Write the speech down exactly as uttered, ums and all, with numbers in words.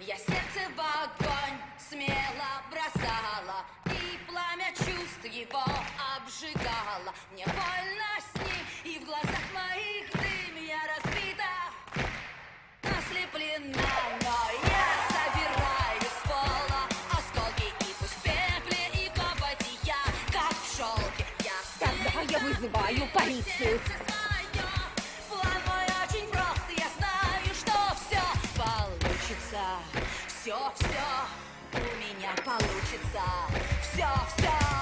Я сердце в огонь смело бросала, и пламя чувств его обжигало. Мне больно с ним, и в глазах моих дым. Я разбита, ослеплена, но я собираю с пола осколки. И пусть в пепле и копоти я, как в шелке. Я Тогда я вызываю полицию. План мой очень прост, и я знаю, что все получится. Все, все у меня получится. Все, все.